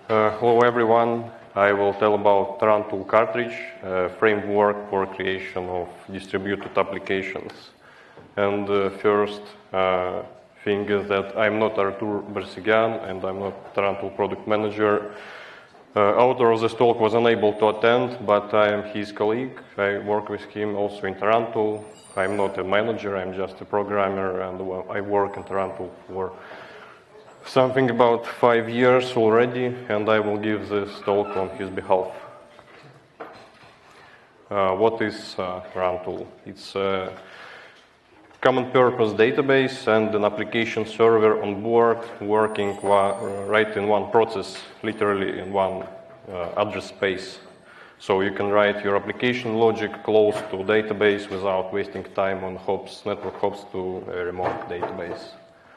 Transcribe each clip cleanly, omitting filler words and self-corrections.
Hello everyone. I will tell about Tarantul cartridge, a framework for creation of distributed applications. And first thing is that I'm not Artur Bersigyan and I'm not Tarantul product manager. Author of this talk was unable to attend, but I am his colleague. I work with him also in Tarantul. I'm not a manager, I'm just a programmer, and I work in Tarantul for something about 5 years already, and I will give this talk on his behalf. What is Tarantul? It's a common purpose database and an application server on board working right in one process, literally in one address space. So you can write your application logic close to database without wasting time on hops, network hops to a remote database.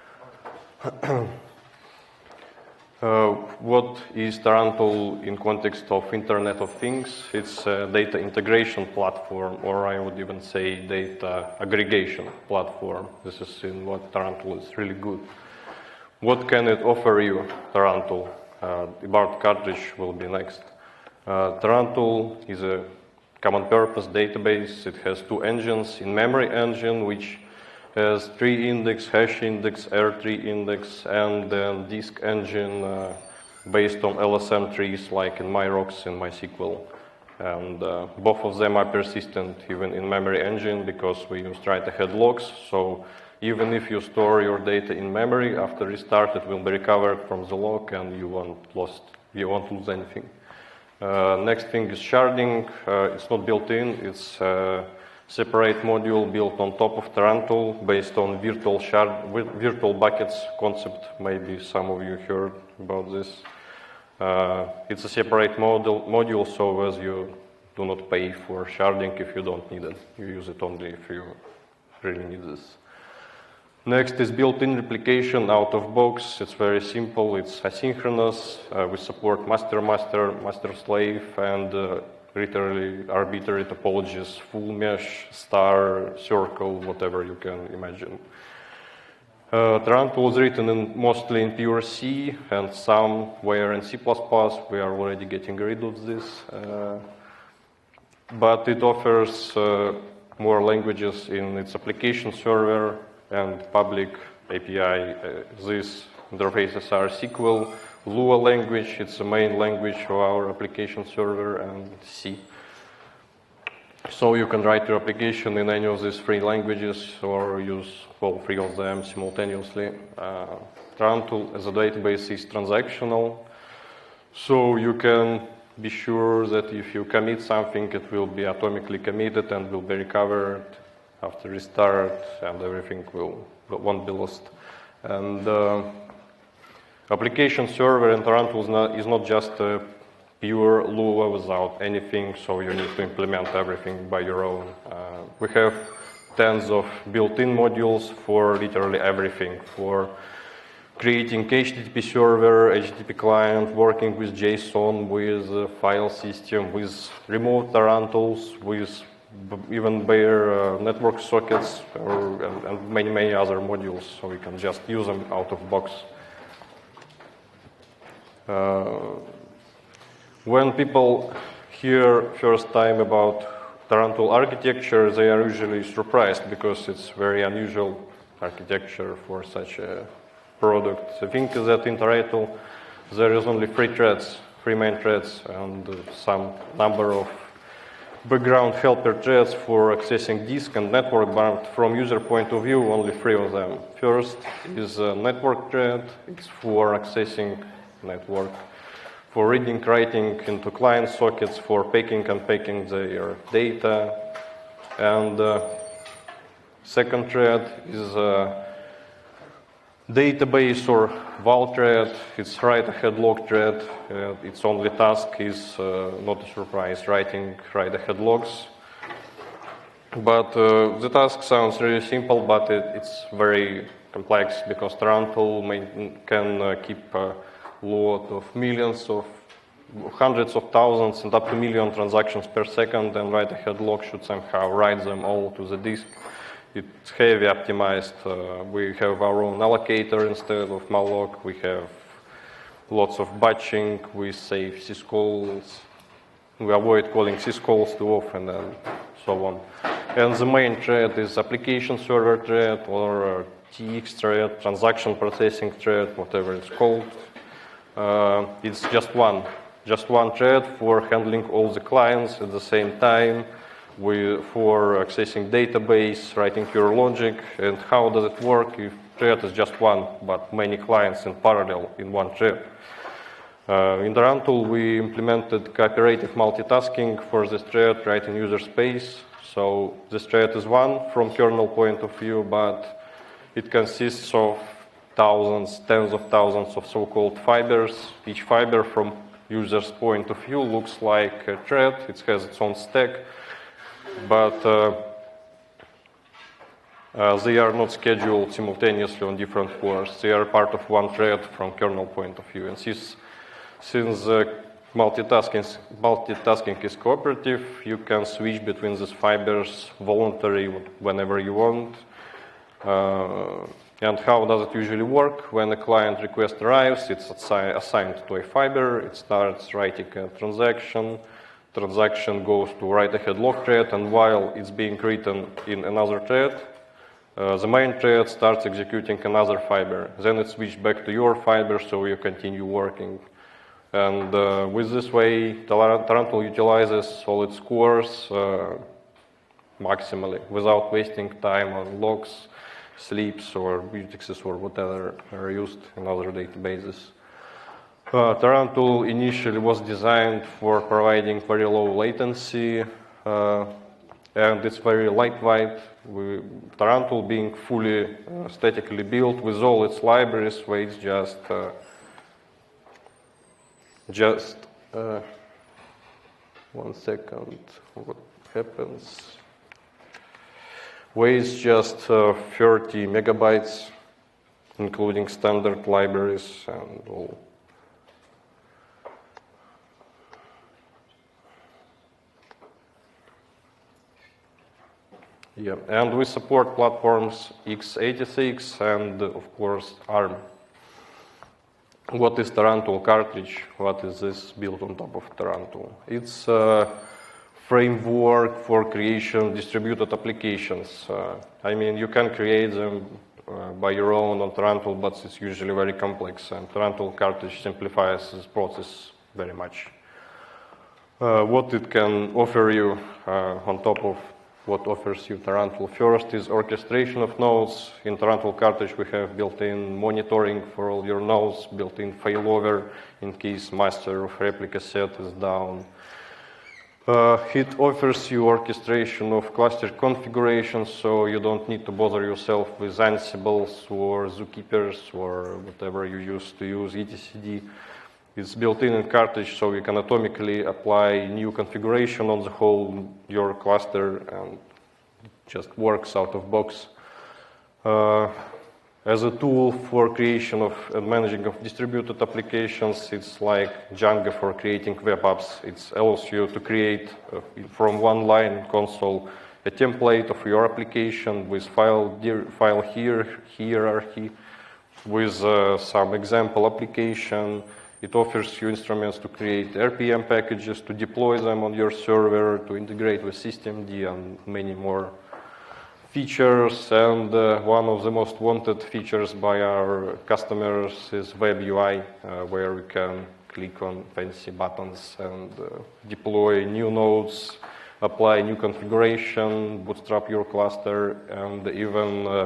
What is Tarantul in context of Internet of Things? It's a data integration platform, or I would even say data aggregation platform. This is in what Tarantul is really good. What can it offer you, Tarantul? About cartridge will be next. Tarantul is a common purpose database. It has two engines. In-memory engine, which has tree index, hash index, R3 index, and then disk engine based on LSM trees like in MyRox and MySQL. And both of them are persistent even in memory engine because we use write-ahead logs. So even if you store your data in memory, after restart it will be recovered from the log and you won't lose anything. Next thing is sharding. It's not built in. It's a separate module built on top of Tarantul based on virtual buckets concept. Maybe some of you heard about this. It's a separate module, so as you do not pay for sharding if you don't need it. You use it only if you really need this. Next is built-in replication out of box. It's very simple. It's asynchronous. We support master-slave, and literally arbitrary topologies, full mesh, star, circle, whatever you can imagine. Tarantul is written mostly in pure C and somewhere in C++. We are already getting rid of this. But it offers more languages in its application server and public API. These interfaces are SQL, Lua language, it's the main language of our application server, and C. So you can write your application in any of these three languages or use all three of them simultaneously. Tarantul as a database is transactional, so you can be sure that if you commit something, it will be atomically committed and will be recovered after restart, and everything won't be lost. And application server in Tarantul is not just a pure Lua without anything, so you need to implement everything by your own. We have tens of built-in modules for literally everything, for creating HTTP server, HTTP client, working with JSON, with file system, with remote Tarantuls, with even bare network sockets, and many other modules, so we can just use them out of box. When people hear first time about Tarantul architecture, they are usually surprised because it's very unusual architecture for such a product. The thing is that in Tarantul there is only three main threads, and some number of background helper threads for accessing disk and network, but from user point of view, only three of them. First is a network thread. It's for accessing network, for reading, writing into client sockets, for picking and packing their data. And second thread is a database or val thread. It's write-ahead log thread. Its only task is, not a surprise, writing write-ahead logs. But the task sounds really simple, but it's very complex because Tarantul can keep a lot of millions of hundreds of thousands and up to million transactions per second, and write-ahead log should somehow write them all to the disk. It's heavy optimized. We have our own allocator instead of malloc. We have lots of batching, we save syscalls, we avoid calling syscalls too often, and so on. And the main thread is application server thread or TX thread, transaction processing thread, whatever it's called. It's just one thread for handling all the clients at the same time, for accessing database, writing your logic. And how does it work if thread is just one, but many clients in parallel in one thread? In the run tool, we implemented cooperative multitasking for this thread right in user space. So this thread is one from kernel point of view, but it consists of thousands, tens of thousands of so-called fibers. Each fiber from user's point of view looks like a thread. It has its own stack, but they are not scheduled simultaneously on different cores. They are part of one thread from kernel point of view. And since multitasking is cooperative, you can switch between these fibers voluntarily whenever you want. And how does it usually work? When a client request arrives, it's assigned to a fiber, it starts writing a transaction goes to write-ahead log thread, and while it's being written in another thread, the main thread starts executing another fiber. Then it switches back to your fiber, so you continue working. And with this way, Tarantul utilizes all its cores maximally, without wasting time on logs, sleeps, or indexes, or whatever are used in other databases. Tarantul initially was designed for providing very low latency, and it's very lightweight. Tarantul being fully statically built with all its libraries, weighs just 1 second, what happens? Weighs just 30 megabytes, including standard libraries and all. Yeah, and we support platforms x86 and, of course, ARM. What is Tarantul cartridge? What is this built on top of Tarantul? It's a framework for creation of distributed applications. I mean, you can create them by your own on Tarantul, but it's usually very complex, and Tarantul cartridge simplifies this process very much. What it can offer you on top of what offers you Tarantul. First is orchestration of nodes. In Tarantul cartridge, we have built-in monitoring for all your nodes, built-in failover in case master of replica set is down. It offers you orchestration of cluster configurations, so you don't need to bother yourself with Ansibles or Zookeepers or whatever you used to use, etcd. It's built in cartridge, so you can atomically apply new configuration on the whole your cluster, and it just works out of box. As a tool for creation of and managing of distributed applications, it's like Django for creating web apps. It allows you to create from one line in console a template of your application with file hierarchy, with some example application. It offers you instruments to create RPM packages, to deploy them on your server, to integrate with systemd, and many more features. And one of the most wanted features by our customers is Web UI, where we can click on fancy buttons and deploy new nodes, apply new configuration, bootstrap your cluster, and even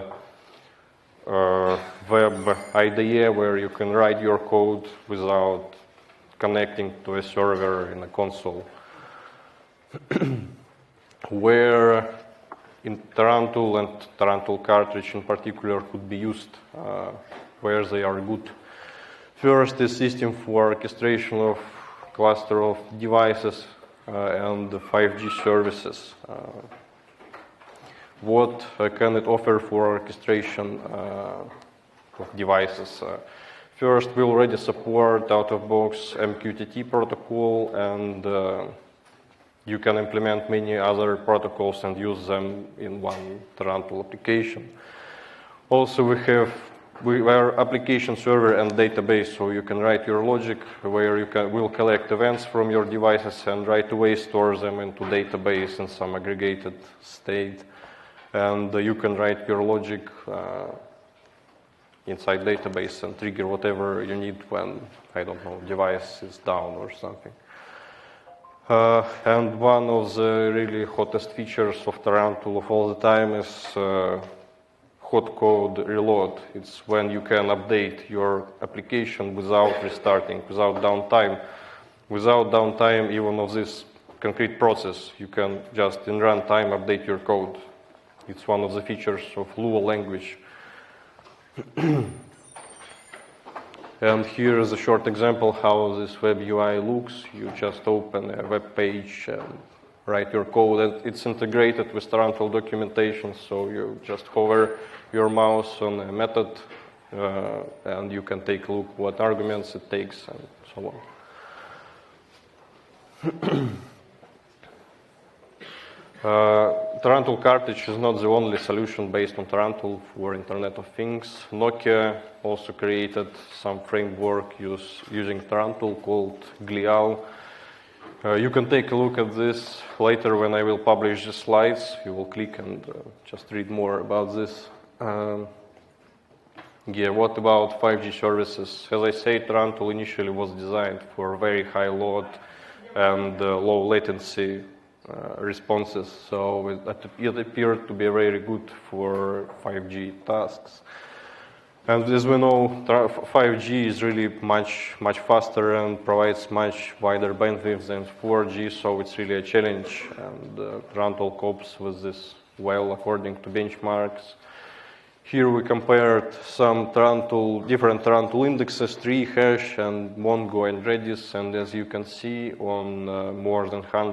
web IDE, where you can write your code without connecting to a server in a console. Where in Tarantul and Tarantul cartridge in particular could be used, where they are good. First is system for orchestration of cluster of devices and 5G services. What can it offer for orchestration of devices? First, we already support out-of-box MQTT protocol, and you can implement many other protocols and use them in one Tarantul application. Also, we have we are application server and database, so you can write your logic where you will collect events from your devices and right away store them into database in some aggregated state. And you can write your logic inside database and trigger whatever you need when, I don't know, device is down or something. And one of the really hottest features of Tarantul of all the time is hot code reload. It's when you can update your application without restarting, without downtime. Without downtime even of this concrete process, you can just in runtime update your code. It's one of the features of Lua language. And here is a short example how this web UI looks. You just open a web page and write your code, and it's integrated with Tarantul documentation, so you just hover your mouse on a method and you can take a look what arguments it takes and so on. Tarantul cartridge is not the only solution based on Tarantul for Internet of Things. Nokia also created some framework using Tarantul called Glial. You can take a look at this later when I will publish the slides. You will click and just read more about this. What about 5G services? As I say, Tarantul initially was designed for very high load and low latency responses, so it appeared to be very good for 5G tasks. And as we know, 5G is really much faster and provides much wider bandwidth than 4G, so it's really a challenge, and Tarantul copes with this well according to benchmarks. Here we compared some different Tarantul indexes, Treehash and Mongo and Redis, and as you can see on more than 100